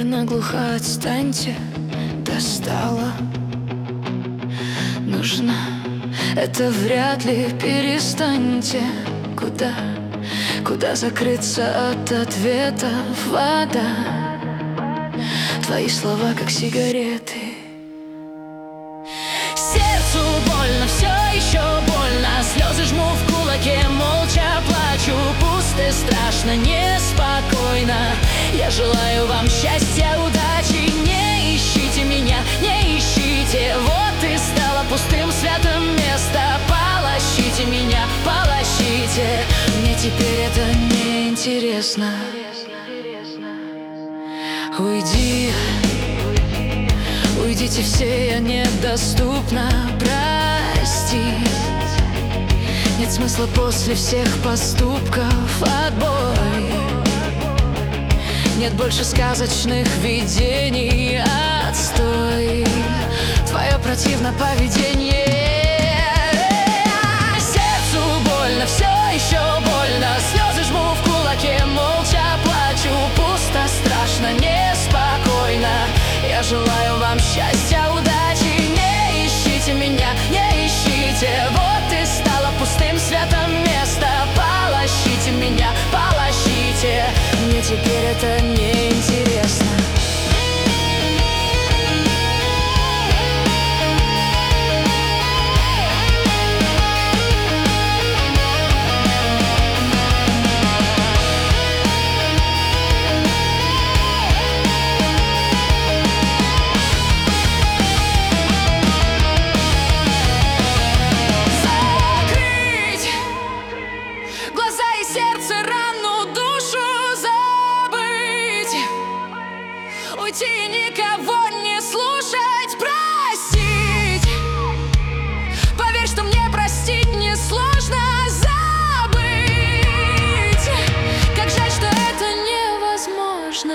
Верно, глухо, отстаньте, достала. Нужно, это вряд ли, перестаньте. Куда закрыться от ответов? Вода. Твои слова, как сигареты. Сердцу больно, все еще больно. Слезы жму в кулаке, молча плачу. Пусто, страшно, неспокойно. Я желаю вам счастья, удачи. Не ищите меня, не ищите. Вот и стало пустым святым место. Полощите меня, полощите. Мне теперь это не интересно. Уйдите все, я недоступна. Прости, нет смысла после всех поступков. Отбой. Нет больше сказочных видений. Отстой. Твое противно поведение. Сердцу больно, все еще больно. Слезы жму в кулаке, молча плачу. Пусто, страшно, неспокойно. Я желаю вам счастья, удачи. Не ищите меня, не ищите. Вот и стало пустым светом место. Полощите меня, полощите. Мне теперь это не интересно. Сердце, рану, душу забыть. Уйти и никого не слушать, простить. Поверь, что мне простить несложно, забыть. Как жаль, что это невозможно.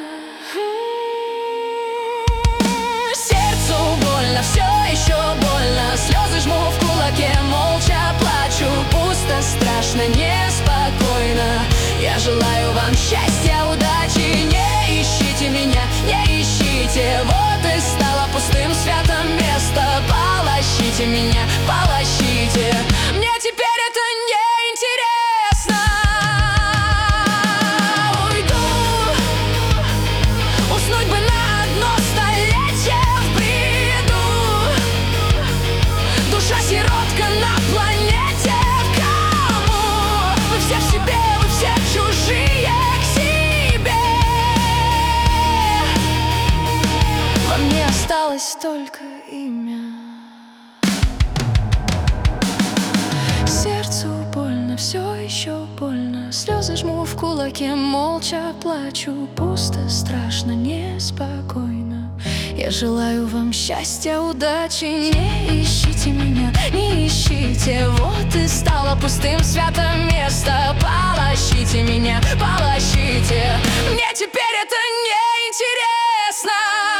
Сердцу больно, все еще больно. Слезы жму в кулаке, молча плачу. Пусто, страшно, неспокойно. Я желаю вам счастья, удачи. Не ищите меня, не ищите. Вот и стало пустым святым место. Полощите меня, полощите. Мне теперь это не интересно. Уйду, уснуть бы на одно столетие в бреду. Душа сиротка на планете. Кому? Вы все в себе, вы все чужие к себе. Во мне осталось только имя. Сердцу больно, все еще больно. Слезы жму в кулаке, молча плачу. Пусто, страшно, неспокойно. Я желаю вам счастья, удачи. Не ищите меня, не ищите. Вот и стало пустым святым место. Полощите меня, полощите. Мне теперь это не интересно.